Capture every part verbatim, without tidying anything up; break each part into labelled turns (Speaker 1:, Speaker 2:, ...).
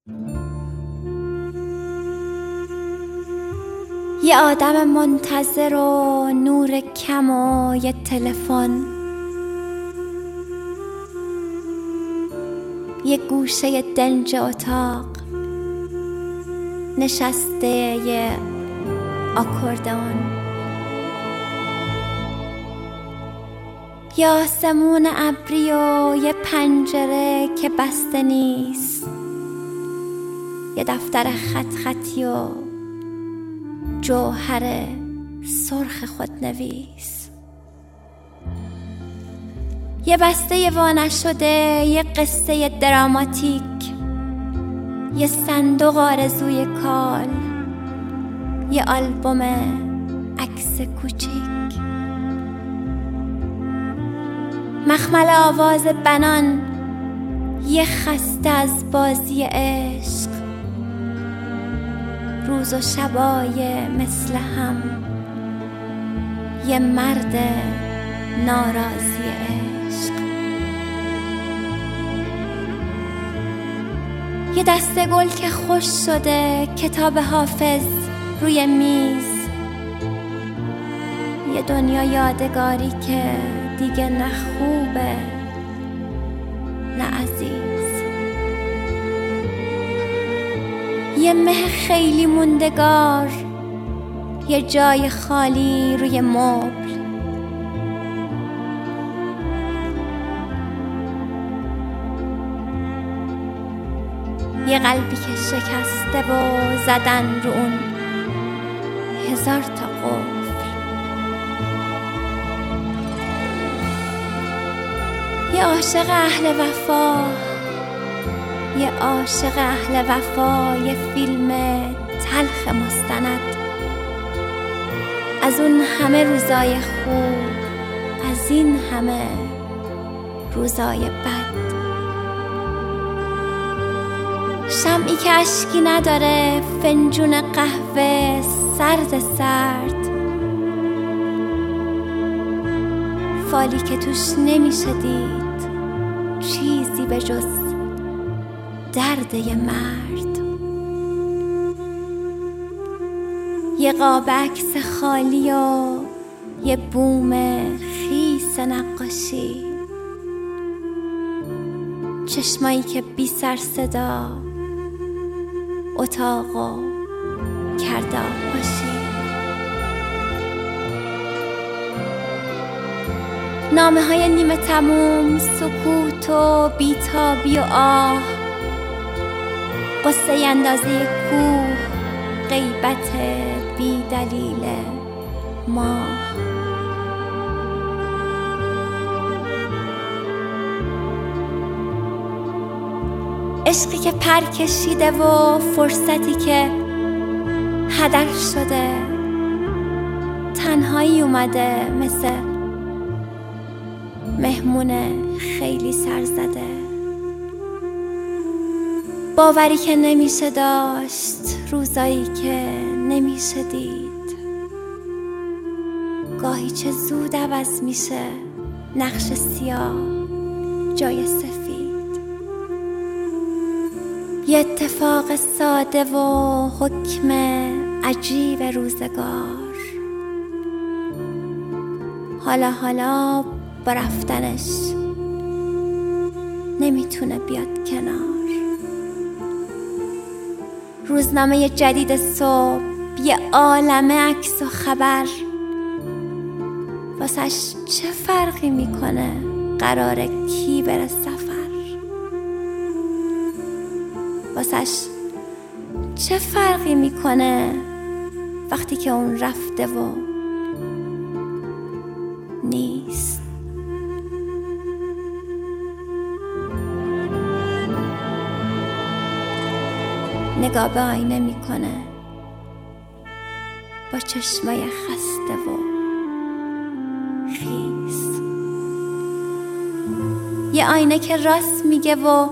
Speaker 1: یه آدم منتظر و نور کم و یه تلفن، یه گوشه دنج اتاق نشسته یه آکوردئون، یه آسمون ابری و یه پنجره که بسته نیست، یه دفتر خط خطی و جوهر سرخ خودنویس، یه بسته وانشده، یه قصه دراماتیک، یه صندوق آرزوی کال، یه آلبوم عکس کوچیک، مخمل آواز بنان، یه خسته از بازی عشق، روز و شبای مثل هم، یه مرد ناراضی عشق، یه دسته گل که خوش شده، کتاب حافظ روی میز، یه دنیا یادگاری که دیگه نه خوبه نه عزیز، یه مه خیلی موندگار، یه جای خالی روی مبل، یه قلبی که شکسته و زدن رو اون هزار تا قفل، یه عاشق اهل وفا، یه عاشق اهل وفا، یه فیلم تلخ مستند از اون همه روزای خوب، از این همه روزای بد، شمعی که اشکی نداره، فنجون قهوه سرد سرد، فالی که توش نمیشه دید چیزی به جز درد یه مرد، یه قاب عکس خالی و یه بوم خیس نقاشی، چشمایی که بی سر صدا اتاقو کرده آغوشی، نامه های نیمه تموم، سکوت و بیتابی و آه، قصه اندازه کوه، غیبت بی دلیل ماه، عشقی که پر کشیده و فرصتی که هدر شده، تنهایی اومده مثل مهمون خیلی سرزده، باوری که نمیشه داشت، روزایی که نمیشه دید، گاهی چه زود عوض میشه نقش سیاه جای سفید، یه اتفاق ساده و حکم عجیب روزگار، حالا حالا با رفتنش نمیتونه بیاد کنار، روزنامه جدید صبح، یه عالمه عکس و خبر، واسش چه فرقی میکنه قراره کی بره سفر، واسش چه فرقی میکنه وقتی که اون رفته و نیست. نگاه به آینه میکنه با چشمای خسته و خیس، یه آینه که راست میگه و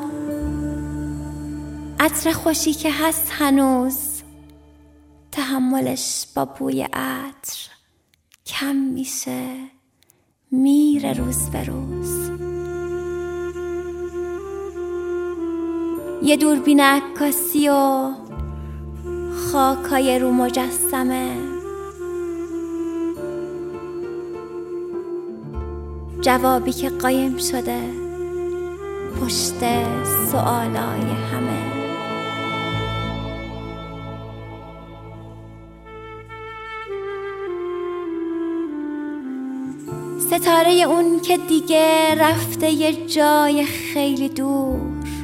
Speaker 1: عطر خوشی که هست هنوز، تحملش با بوی عطر کم میشه، میره روز به روز. یه دوربین عکاسی و خاکای رو مجسمه، جوابی که قایم شده پشت سوالای همه. ستاره اون که دیگه رفته یه جای خیلی دور،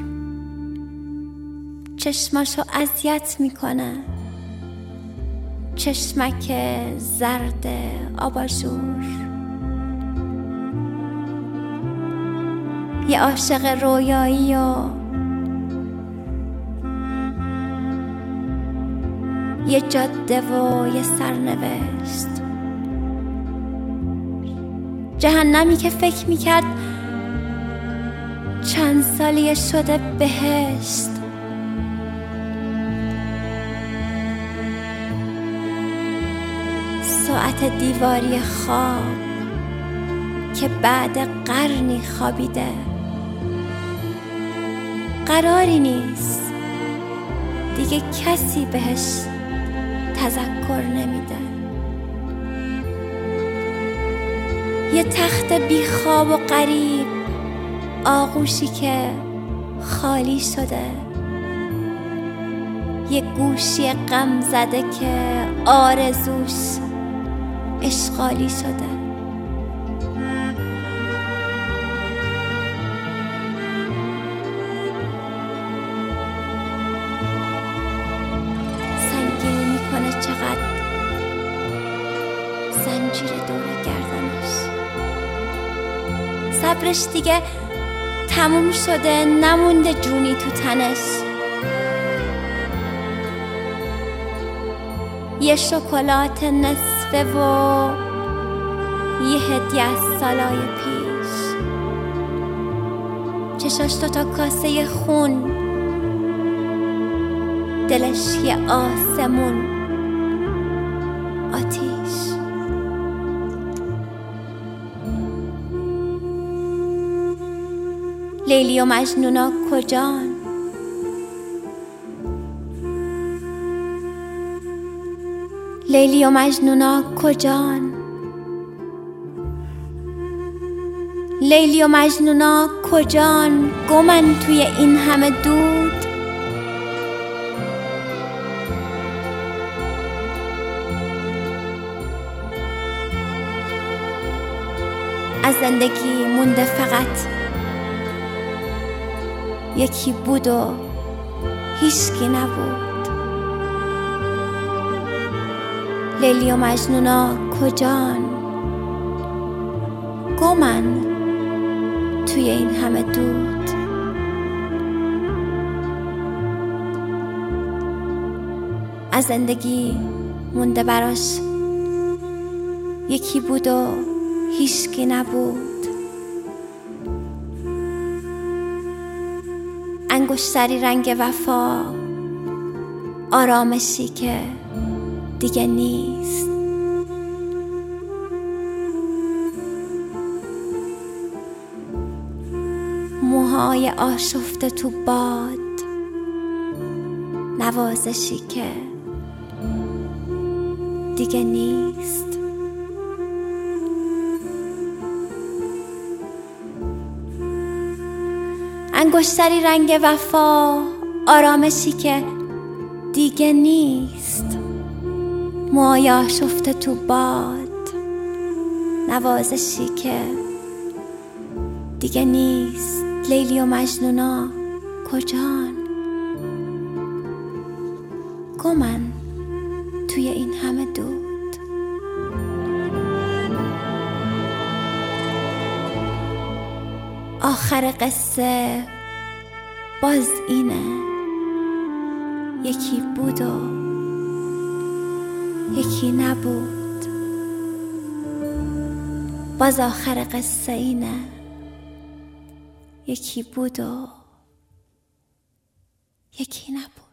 Speaker 1: چشماشو اذیت میکنه، چشمک زرد آباژور. یه عاشق رویایی و یه جاده و یه سرنوشت، جهنمی که فکر میکرد چند سالیه شده بهشت. ساعت دیواری خواب که بعد قرنی خوابیده، قراری نیست دیگه کسی بهش تذکر نمیده. یه تخت بی خواب و غریب، آغوشی که خالی شده، یه گوشی غم زده که آرزوش اشغالی شده. سنگینی میکنه چقدر زنجیر دور گردنش، صبرش دیگه تموم شده، نمونده جونی تو تنش. یه شکلات نصفه و یه هدیه از سالای پیش، چشاش دو تا کاسه خون، دلش یه آسمون آتیش. لیلی و مجنونا کجان؟ لیلی و مجنونا کجان؟ لیلی و مجنونا کجان؟ گمن توی این همه دود. از زندگی مونده فقط یکی بود و هیچکی نبود. لیلی و مجنونا کجان؟ گمن توی این همه دود. از زندگی مونده براش یکی بود و هیچکی نبود. انگشتری رنگ وفا، آرامشی که دیگه نیست. موهای آشفته تو باد، نوازشی که دیگه نیست. انگشتری رنگ وفا، آرامشی که دیگه نیست. موهای آشفته تو باد، نوازشی که دیگه نیست. لیلی و مجنونا کجان؟ گمن توی این همه دود. آخر قصه باز اینه، یکی بود و یکی نبود. باز آخر قصه اینه، یکی بود و یکی نبود.